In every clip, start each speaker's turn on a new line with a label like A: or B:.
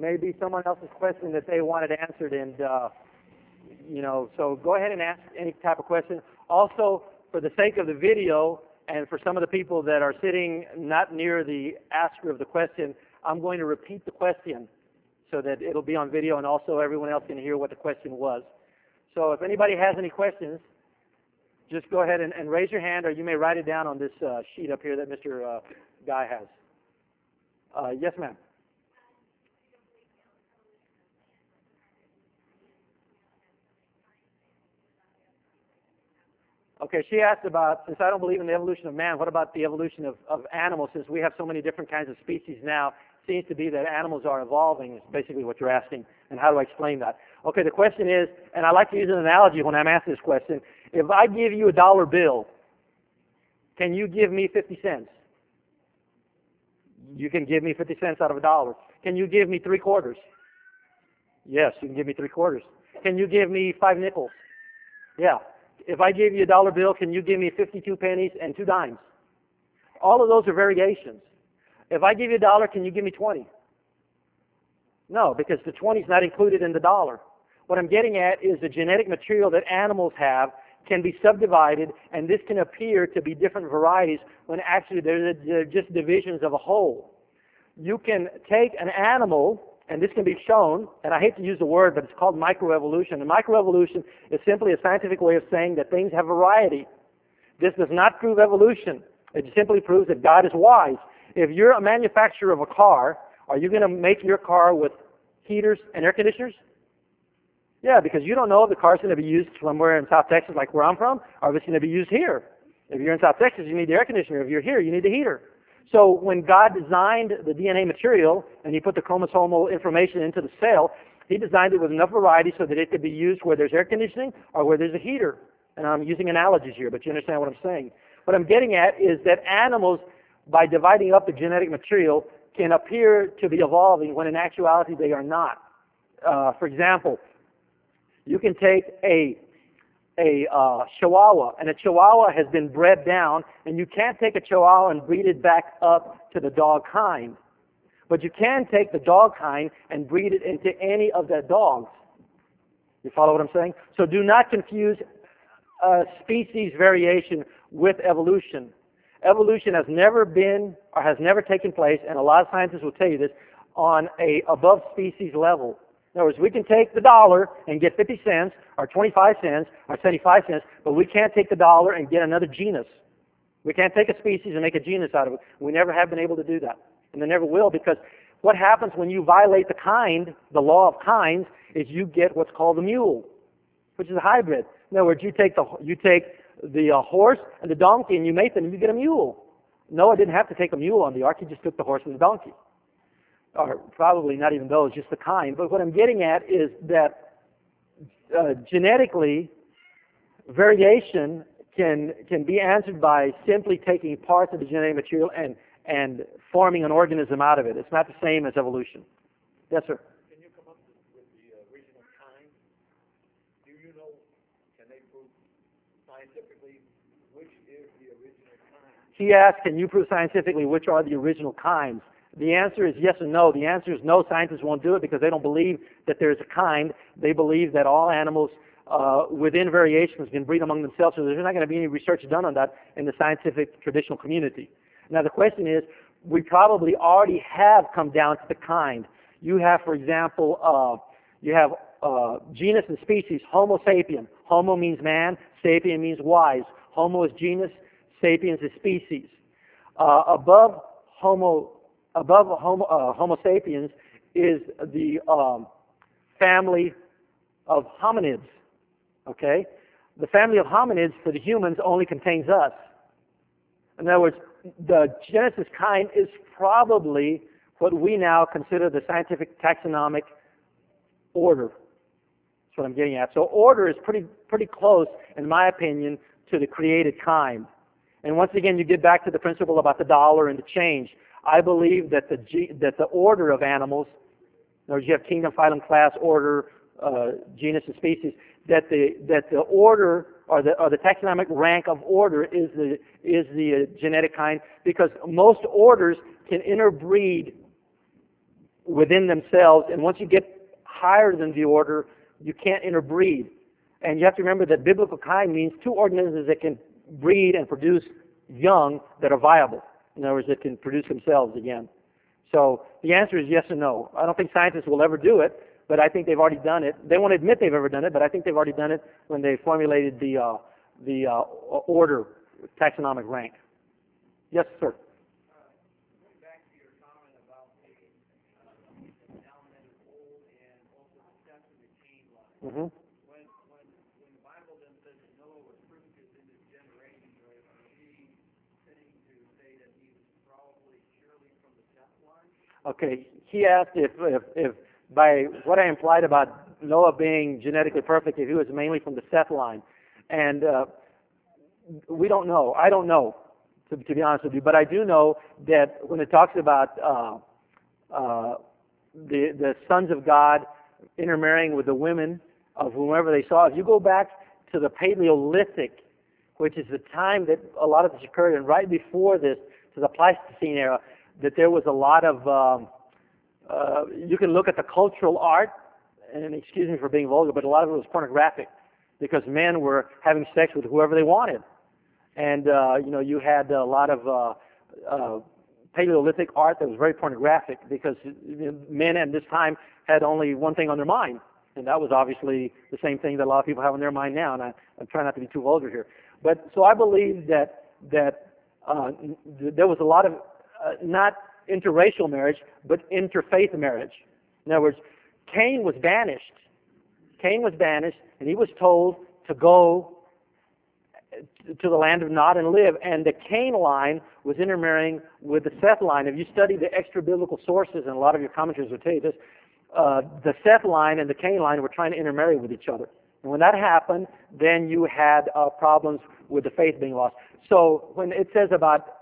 A: maybe someone else's question that they wanted answered, and so go ahead and ask any type of question. Also, for the sake of the video, and for some of the people that are sitting not near the asker of the question, I'm going to repeat the question so that it'll be on video, and also everyone else can hear what the question was. So if anybody has any questions, just go ahead and raise your hand, or you may write it down on this sheet up here that Mr. Guy has. Yes, ma'am. Okay, she asked about, since I don't believe in the evolution of man, what about the evolution of animals? Since we have so many different kinds of species now, it seems to be that animals are evolving, is basically what you're asking, and how do I explain that? Okay, the question is, and I like to use an analogy when I'm asking this question, if I give you a dollar bill, can you give me 50 cents? You can give me 50 cents out of a dollar. Can you give me 3 quarters? Yes, you can give me 3 quarters. Can you give me 5 nickels? Yeah. If I gave you a dollar bill, can you give me 52 pennies and 2 dimes? All of those are variations. If I give you a dollar, can you give me 20? No, because the 20 is not included in the dollar. What I'm getting at is the genetic material that animals have can be subdivided, and this can appear to be different varieties when actually they're just divisions of a whole. You can take an animal, and this can be shown, and I hate to use the word, but it's called microevolution. And microevolution is simply a scientific way of saying that things have variety. This does not prove evolution. It simply proves that God is wise. If you're a manufacturer of a car, are you going to make your car with heaters and air conditioners? Yeah, because you don't know if the car's going to be used somewhere in South Texas, like where I'm from, or if it's going to be used here. If you're in South Texas, you need the air conditioner. If you're here, you need the heater. So when God designed the DNA material and He put the chromosomal information into the cell, He designed it with enough variety so that it could be used where there's air conditioning or where there's a heater. And I'm using analogies here, but you understand what I'm saying. What I'm getting at is that animals, by dividing up the genetic material, can appear to be evolving when in actuality they are not. For example, you can take a Chihuahua, and a Chihuahua has been bred down, and you can't take a Chihuahua and breed it back up to the dog kind. But you can take the dog kind and breed it into any of the dogs. You follow what I'm saying? So do not confuse species variation with evolution. Evolution has never been or has never taken place, and a lot of scientists will tell you this, on a above species level. In other words, we can take the dollar and get 50 cents, or 25 cents, or 75 cents, but we can't take the dollar and get another genus. We can't take a species and make a genus out of it. We never have been able to do that, and they never will, because what happens when you violate the law of kinds, is you get what's called a mule, which is a hybrid. In other words, you take the horse and the donkey and you mate them and you get a mule. Noah didn't have to take a mule on the ark, he just took the horse and the donkey. Or probably not even those, just the kind. But what I'm getting at is that genetically, variation can be answered by simply taking parts of the genetic material and forming an organism out of it. It's not the same as evolution. Yes, sir?
B: Can you come up with the original kind? Do you know, can they prove scientifically which is the original kind?
A: He asked, can you prove scientifically which are the original kinds? The answer is yes and no. The answer is no, scientists won't do it because they don't believe that there's a kind. They believe that all animals within variations can breed among themselves, so there's not going to be any research done on that in the scientific traditional community. Now the question is, we probably already have come down to the kind. You have, for example, genus and species, Homo sapien. Homo means man, sapien means wise. Homo is genus, sapiens is species. Above Homo sapiens is the family of hominids. Okay? The family of hominids for the humans only contains us. In other words, the Genesis kind is probably what we now consider the scientific taxonomic order. That's what I'm getting at. So order is pretty close, in my opinion, to the created kind. And once again, you get back to the principle about the dollar and the change. I believe that the order of animals, in other words, you have kingdom, phylum, class, order, genus, and species, that the order or the taxonomic rank of order is the genetic kind, because most orders can interbreed within themselves, and once you get higher than the order, you can't interbreed. And you have to remember that biblical kind means two organisms that can breed and produce young that are viable. In other words, that can produce themselves again. So the answer is yes and no. I don't think scientists will ever do it, but I think they've already done it. They won't admit they've ever done it, but I think they've already done it when they formulated the order taxonomic rank. Yes, sir. Mm-hmm.
B: When the Bible then says that Noah was fruitful in his generation, are we saying to say that he was probably surely from the Seth line?
A: Okay, he asked if by what I implied about Noah being genetically perfect, if he was mainly from the Seth line. And we don't know. I don't know, to be honest with you. But I do know that when it talks about the sons of God intermarrying with the women of whomever they saw, if you go back to the Paleolithic, which is the time that a lot of this occurred, and right before this, to the Pleistocene era, that there was a lot of, you can look at the cultural art, and excuse me for being vulgar, but a lot of it was pornographic, because men were having sex with whoever they wanted. And, you had a lot of Paleolithic art that was very pornographic, because men at this time had only one thing on their mind, and that was obviously the same thing that a lot of people have on their mind now, and I'm trying not to be too vulgar here. But so I believe that there was a lot of not interracial marriage, but interfaith marriage. In other words, Cain was banished. Cain was banished, and he was told to go to the land of Nod and live. And the Cain line was intermarrying with the Seth line. If you study the extra-biblical sources, and a lot of your commentaries will tell you this, the Seth line and the Cain line were trying to intermarry with each other. And when that happened, then you had problems with the faith being lost. So when it says about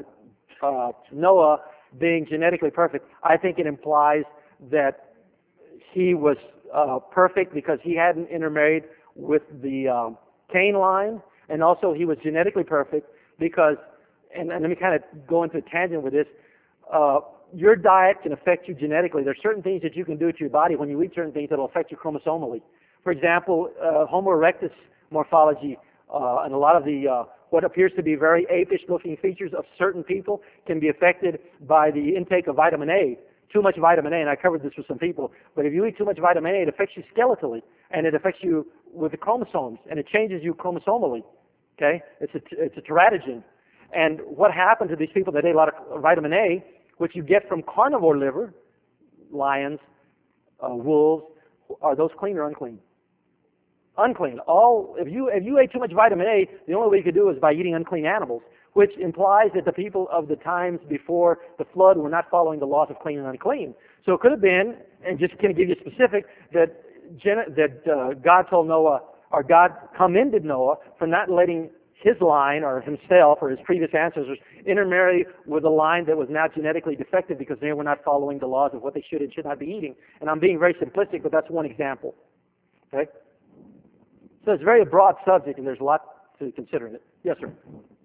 A: Noah being genetically perfect, I think it implies that he was perfect because he hadn't intermarried with the Cain line, and also he was genetically perfect because, and let me kind of go into a tangent with this, your diet can affect you genetically. There are certain things that you can do to your body when you eat certain things that will affect you chromosomally. For example, Homo erectus morphology and a lot of the what appears to be very apish-looking features of certain people can be affected by the intake of vitamin A. Too much vitamin A, and I covered this with some people, but if you eat too much vitamin A, it affects you skeletally, and it affects you with the chromosomes, and it changes you chromosomally. Okay? It's a teratogen. And what happened to these people that ate a lot of vitamin A, which you get from carnivore liver, lions, wolves, are those clean or unclean? Unclean. If you ate too much vitamin A, the only way you could do it is by eating unclean animals, which implies that the people of the times before the flood were not following the laws of clean and unclean. So it could have been, and just kind of give you specific, that God told Noah, or God commended Noah for not letting his line or himself or his previous ancestors intermarry with a line that was now genetically defective because they were not following the laws of what they should and should not be eating. And I'm being very simplistic, but that's one example. Okay? So it's a very broad subject, and there's a lot to consider in it. Yes, sir.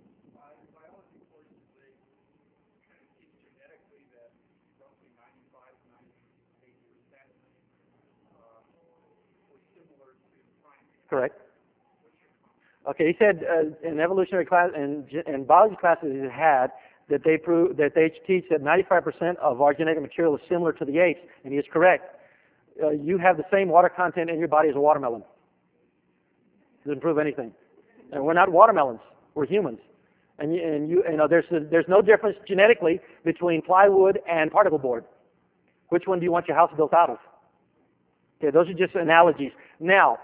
A: Correct. Okay, he said in evolutionary class and biology classes he had that they teach that 95% of our genetic material is similar to the apes, and he is correct. You have the same water content in your body as a watermelon. Doesn't prove anything. And we're not watermelons. We're humans. And you know there's no difference genetically between plywood and particle board. Which one do you want your house built out of? Okay, those are just analogies. Now,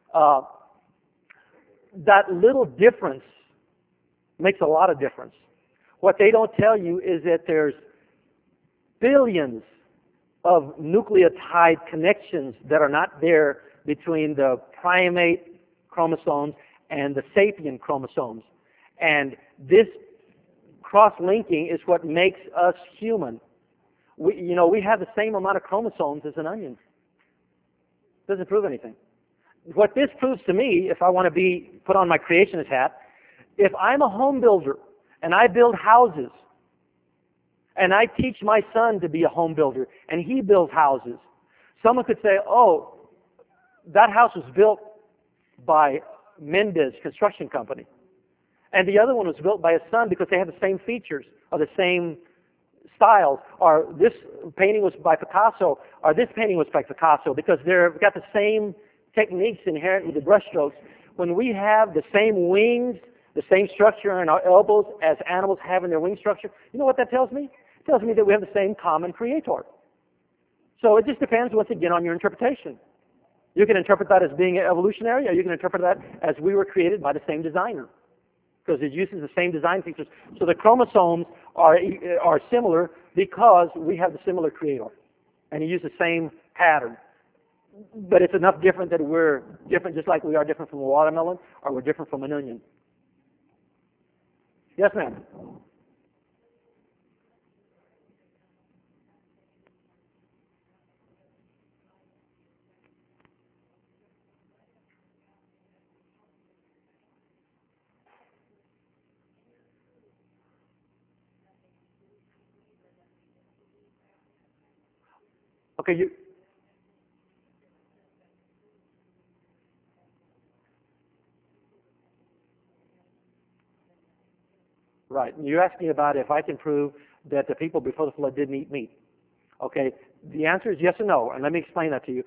A: that little difference makes a lot of difference. What they don't tell you is that there's billions of nucleotide connections that are not there between the primate chromosomes and the sapien chromosomes. And this cross-linking is what makes us human. We have the same amount of chromosomes as an onion. Doesn't prove anything. What this proves to me, if I want to put on my creationist hat, if I'm a home builder and I build houses, And I teach my son to be a home builder, and he builds houses. Someone could say, oh, that house was built by Mendez Construction Company. And the other one was built by his son because they have the same features or the same styles. Or this painting was by Picasso, or this painting was by Picasso, because they've got the same techniques inherent with the brushstrokes. When we have the same wings, the same structure in our elbows as animals have in their wing structure, you know what that tells me? It tells me that we have the same common creator. So it just depends, once again, on your interpretation. You can interpret that as being evolutionary, or you can interpret that as we were created by the same designer, because it uses the same design features. So the chromosomes are similar because we have the similar creator, and he used the same pattern. But it's enough different that we're different, just like we are different from a watermelon, or we're different from an onion. Yes, ma'am. Okay, right. You asked me about if I can prove that the people before the flood didn't eat meat. Okay, the answer is yes and no, and let me explain that to you.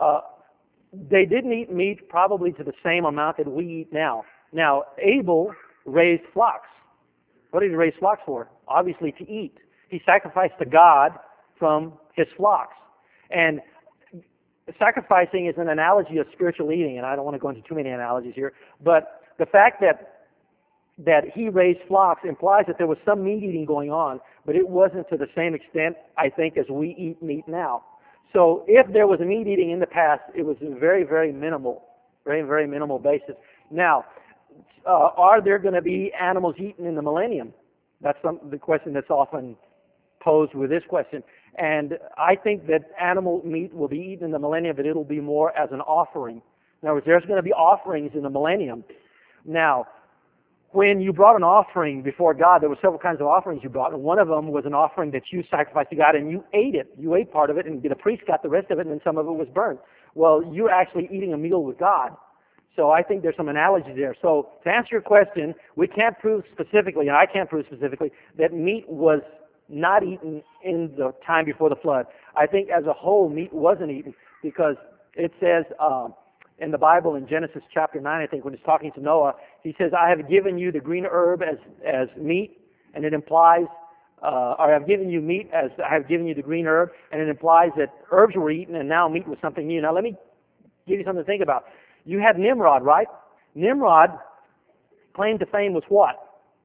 A: They didn't eat meat probably to the same amount that we eat now. Now, Abel raised flocks. What did he raise flocks for? Obviously to eat. He sacrificed to God from his flocks. And sacrificing is an analogy of spiritual eating, and I don't want to go into too many analogies here, but the fact that he raised flocks implies that there was some meat eating going on, but it wasn't to the same extent, I think, as we eat meat now. So if there was a meat eating in the past, it was very, very minimal, very, very minimal basis. Now, are there going to be animals eaten in the millennium? That's the question that's often posed with this question. And I think that animal meat will be eaten in the millennium, but it'll be more as an offering. In other words, there's going to be offerings in the millennium. Now, when you brought an offering before God, there were several kinds of offerings you brought, and one of them was an offering that you sacrificed to God, and you ate it. You ate part of it, and the priest got the rest of it, and then some of it was burnt. Well, you're actually eating a meal with God. So I think there's some analogy there. So to answer your question, we can't prove specifically, and I can't prove specifically, that meat was not eaten in the time before the flood. I think as a whole, meat wasn't eaten, because it says in the Bible in Genesis chapter 9, I think, when it's talking to Noah, he says, I have given you the green herb as meat, and it implies, or I have given you meat as I have given you the green herb, and it implies that herbs were eaten and now meat was something new. Now let me give you something to think about. You had Nimrod, right? Nimrod, claim to fame, was what?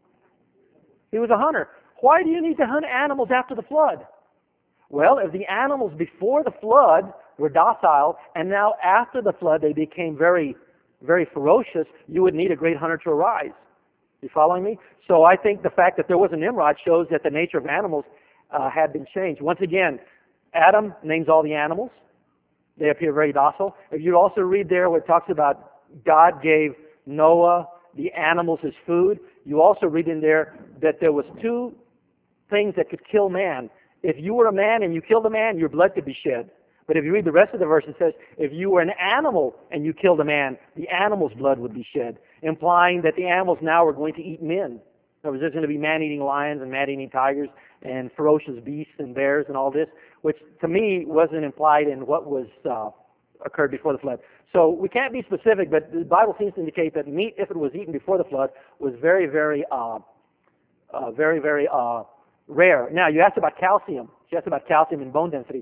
A: He was a hunter. Why do you need to hunt animals after the flood? Well, if the animals before the flood were docile, and now after the flood they became very, very ferocious, you would need a great hunter to arise. You following me? So I think the fact that there was a Nimrod shows that the nature of animals had been changed. Once again, Adam names all the animals. They appear very docile. If you also read there where it talks about God gave Noah the animals as food, you also read in there that there was two things that could kill man. If you were a man and you killed a man, your blood could be shed. But if you read the rest of the verse, it says, if you were an animal and you killed a man, the animal's blood would be shed, implying that the animals now are going to eat men. In other words, there's going to be man-eating lions and man-eating tigers and ferocious beasts and bears and all this, which to me wasn't implied in what was occurred before the flood. So we can't be specific, but the Bible seems to indicate that meat, if it was eaten before the flood, was very, very, very rare. Now, you asked about calcium. You asked about calcium and bone density.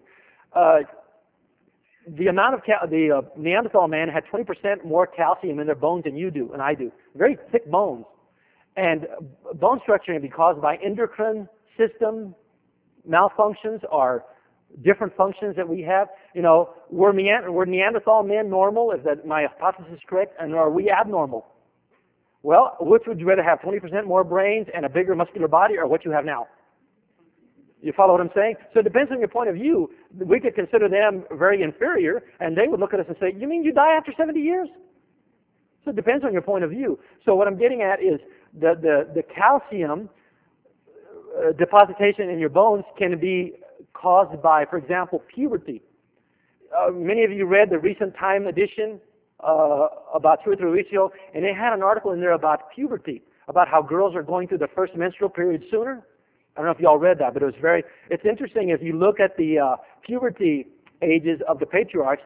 A: The amount of the Neanderthal man had 20% more calcium in their bones than you do and I do. Very thick bones. And bone structure can be caused by endocrine system malfunctions or different functions that we have. You know, were Neanderthal men normal, if that my hypothesis is correct, and are we abnormal? Well, which would you rather have, 20% more brains and a bigger muscular body, or what you have now? You follow what I'm saying? So it depends on your point of view. We could consider them very inferior, and they would look at us and say, you mean you die after 70 years? So it depends on your point of view. So what I'm getting at is the calcium depositation in your bones can be caused by, for example, puberty. Many of you read the recent Time edition about 2 or 3 weeks ago, and they had an article in there about puberty, about how girls are going through the first menstrual period sooner. I don't know if you all read that, but it's interesting if you look at the puberty ages of the patriarchs.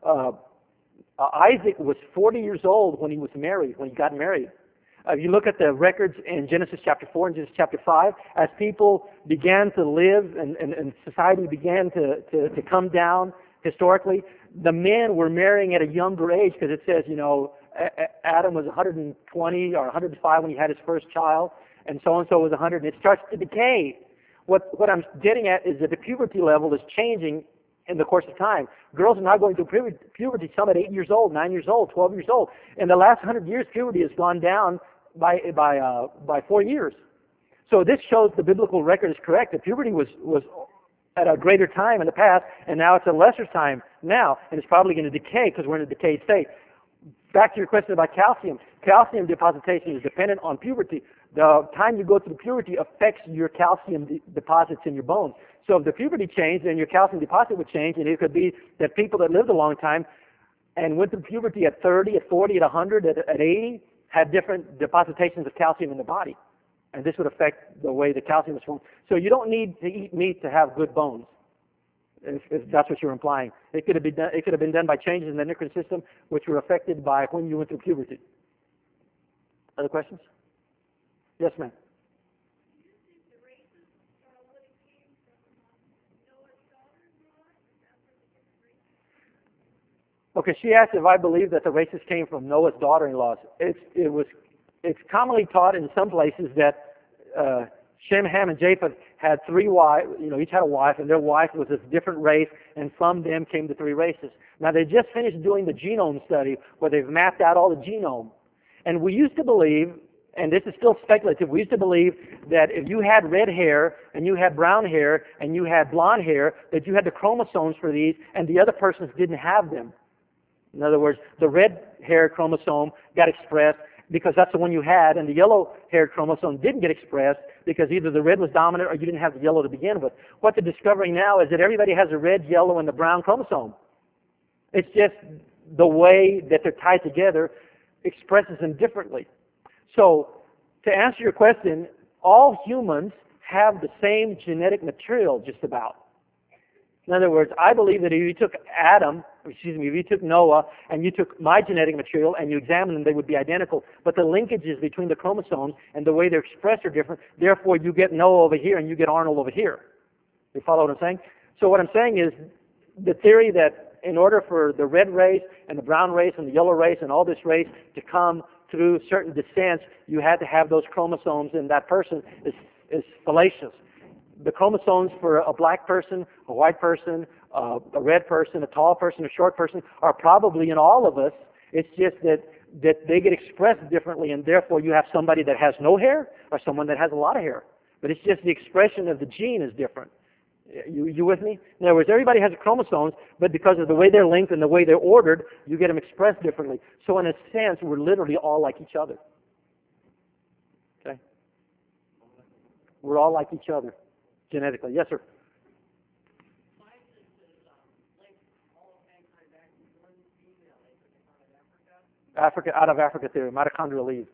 A: Isaac was 40 years old when he got married. If you look at the records in Genesis chapter 4 and Genesis chapter 5, as people began to live and society began to come down historically, the men were marrying at a younger age, because it says, Adam was 120 or 105 when he had his first child, and so was 100, and it starts to decay. What I'm getting at is that the puberty level is changing in the course of time. Girls are now going through puberty, some at 8 years old, 9 years old, 12 years old. In the last 100 years, puberty has gone down by 4 years. So this shows the biblical record is correct. That puberty was at a greater time in the past, and now it's a lesser time now, and it's probably going to decay because we're in a decayed state. Back to your question about calcium. Calcium depositation is dependent on puberty. The time you go through puberty affects your calcium deposits in your bones. So if the puberty changed, then your calcium deposit would change, and it could be that people that lived a long time and went through puberty at 30, at 40, at 100, at 80, had different depositations of calcium in the body. And this would affect the way the calcium is formed. So you don't need to eat meat to have good bones, if that's what you're implying. It could have been done by changes in the endocrine system, which were affected by when you went through puberty. Other questions? Yes, ma'am. Okay, she asked if I believe that the races came from Noah's daughter-in-laws. It's commonly taught in some places that Shem, Ham, and Japheth had 3 wives. Each had a wife, and their wife was a different race, and from them came the 3 races. Now, they just finished doing the genome study, where they've mapped out all the genome. And we used to believe, and this is still speculative, we used to believe that if you had red hair, and you had brown hair, and you had blonde hair, that you had the chromosomes for these, and the other persons didn't have them. In other words, the red hair chromosome got expressed because that's the one you had, and the yellow hair chromosome didn't get expressed because either the red was dominant or you didn't have the yellow to begin with. What they're discovering now is that everybody has a red, yellow, and the brown chromosome. It's just the way that they're tied together expresses them differently. So, to answer your question, all humans have the same genetic material, just about. In other words, I believe that if you took if you took Noah and you took my genetic material and you examined them, they would be identical. But the linkages between the chromosomes and the way they're expressed are different. Therefore, you get Noah over here and you get Arnold over here. You follow what I'm saying? So what I'm saying is the theory that in order for the red race and the brown race and the yellow race and all this race to come through certain descents, you had to have those chromosomes in that person is fallacious. The chromosomes for a black person, a white person, a red person, a tall person, a short person are probably in all of us. It's just that they get expressed differently, and therefore you have somebody that has no hair or someone that has a lot of hair. But it's just the expression of the gene is different. You with me? In other words, everybody has chromosomes, but because of the way they're linked and the way they're ordered, you get them expressed differently. So in a sense, we're literally all like each other. Okay? We're all like each other. Genetically. Yes, sir. Out of Africa theory, mitochondrial Eve.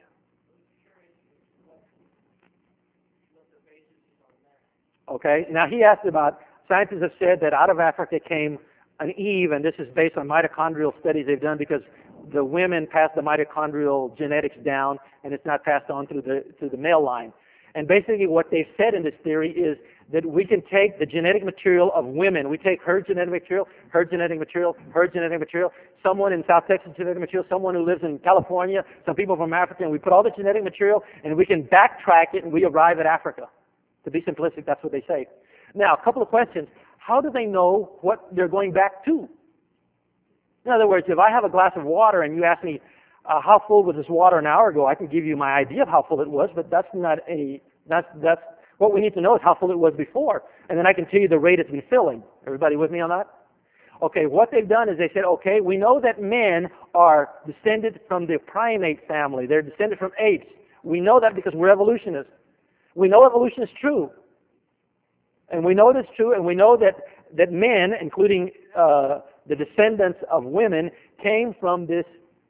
A: Okay. Now he asked about, scientists have said that out of Africa came an Eve, and this is based on mitochondrial studies they've done because the women pass the mitochondrial genetics down, and it's not passed on through the male line. And basically what they've said in this theory is that we can take the genetic material of women. We take her genetic material, her genetic material, her genetic material, someone in South Texas genetic material, someone who lives in California, some people from Africa, and we put all the genetic material and we can backtrack it and we arrive at Africa. To be simplistic, that's what they say. Now, a couple of questions. How do they know what they're going back to? In other words, if I have a glass of water and you ask me, how full was this water an hour ago? I can give you my idea of how full it was, but that's what we need to know is how full it was before. And then I can tell you the rate it's been filling. Everybody with me on that? Okay, what they've done is they said, okay, we know that men are descended from the primate family. They're descended from apes. We know that because we're evolutionists. We know evolution is true. And we know it's true, and we know that men, including the descendants of women, came from this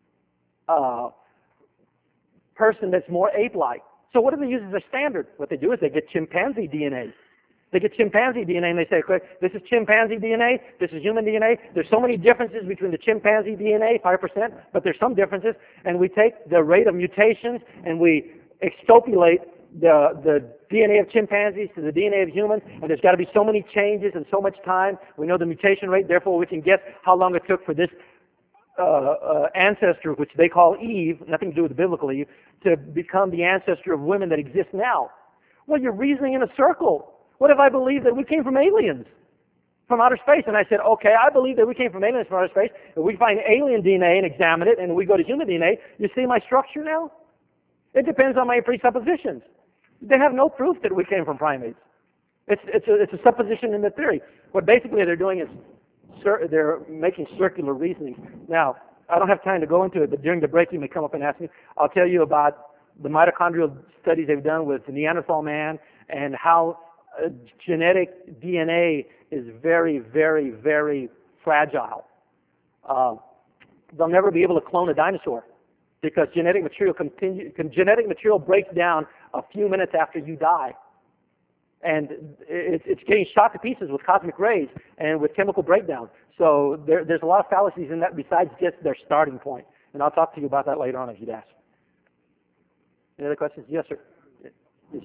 A: person that's more ape-like. So what do they use as a standard? What they do is they get chimpanzee DNA. They get chimpanzee DNA and they say, okay, this is chimpanzee DNA, this is human DNA. There's so many differences between the chimpanzee DNA, 5%, but there's some differences. And we take the rate of mutations and we extrapolate the DNA of chimpanzees to the DNA of humans, and there's got to be so many changes and so much time. We know the mutation rate, therefore we can guess how long it took for this ancestor, which they call Eve, nothing to do with the biblical Eve, to become the ancestor of women that exist now. Well, you're reasoning in a circle. What if I believe that we came from aliens, from outer space? And I said, okay, I believe that we came from aliens from outer space. If we find alien DNA and examine it, and we go to human DNA, you see my structure now? It depends on my presuppositions. They have no proof that we came from primates. It's a supposition in the theory. What basically they're doing is they're making circular reasoning. Now, I don't have time to go into it, but during the break you may come up and ask me. I'll tell you about the mitochondrial studies they've done with the Neanderthal man and how genetic DNA is very, very, very fragile. They'll never be able to clone a dinosaur because genetic material breaks down a few minutes after you die. And it's getting shot to pieces with cosmic rays and with chemical breakdown. So there's a lot of fallacies in that besides just their starting point. And I'll talk to you about that later on if you'd ask. Any other questions? Yes, sir. Yes, sir.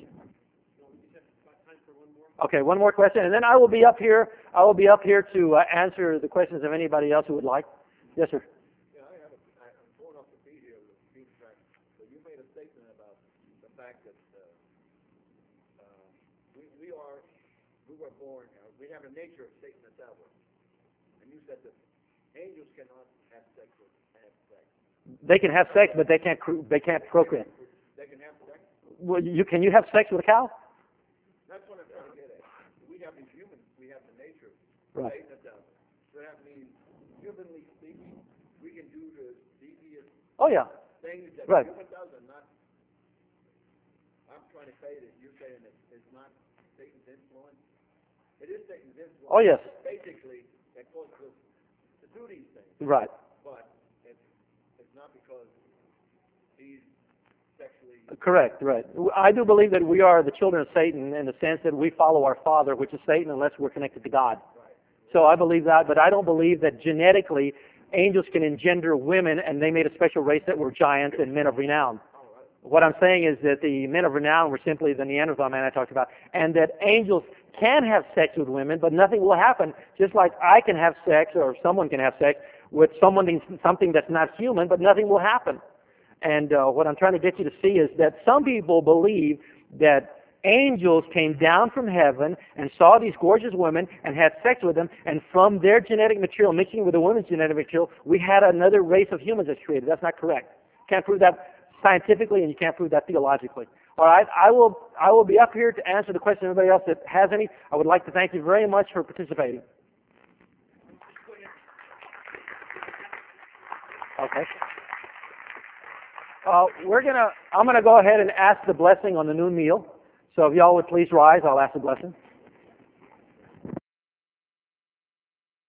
A: Okay, one more question, and then I will be up here. I will be up here to answer the questions of anybody else who would like. Yes, sir.
B: Yeah, I'm going off the beat here with the track. So you made a statement about the fact that we were born. We have a nature of Satan that's outward, and you said that angels cannot have sex.
A: They can have sex, but they can't procreate.
B: They can have sex.
A: Well, can you have sex with a cow?
B: That's what I'm trying to get at. We have these humans. We have the nature of
A: Right.
B: Satan that's outward. So that means, humanly speaking, we can do the devious
A: Oh yeah.
B: things that
A: Right.
B: human does, and not. I'm trying to say that you're saying that it's not Satan's influence. It is Satan's influence.
A: Oh yes.
B: Basically, that causes us to do these things.
A: Right.
B: But it's not because he's sexually.
A: Correct. Right. I do believe that we are the children of Satan in the sense that we follow our father, which is Satan, unless we're connected to God.
B: Right.
A: So I believe that, but I don't believe that genetically angels can engender women, and they made a special race that were giants and men of renown. What I'm saying is that the men of renown were simply the Neanderthal man I talked about, and that angels can have sex with women, but nothing will happen. Just like I can have sex, or someone can have sex with something that's not human, but nothing will happen. And what I'm trying to get you to see is that some people believe that angels came down from heaven and saw these gorgeous women and had sex with them, and from their genetic material mixing with the women's genetic material, we had another race of humans that's created. That's not correct. Can't prove that scientifically, and you can't prove that theologically. All right, I will be up here to answer the question of anybody else that has any. I would like to thank you very much for participating. Okay. I'm gonna go ahead and ask the blessing on the noon meal. So if y'all would please rise, I'll ask the blessing.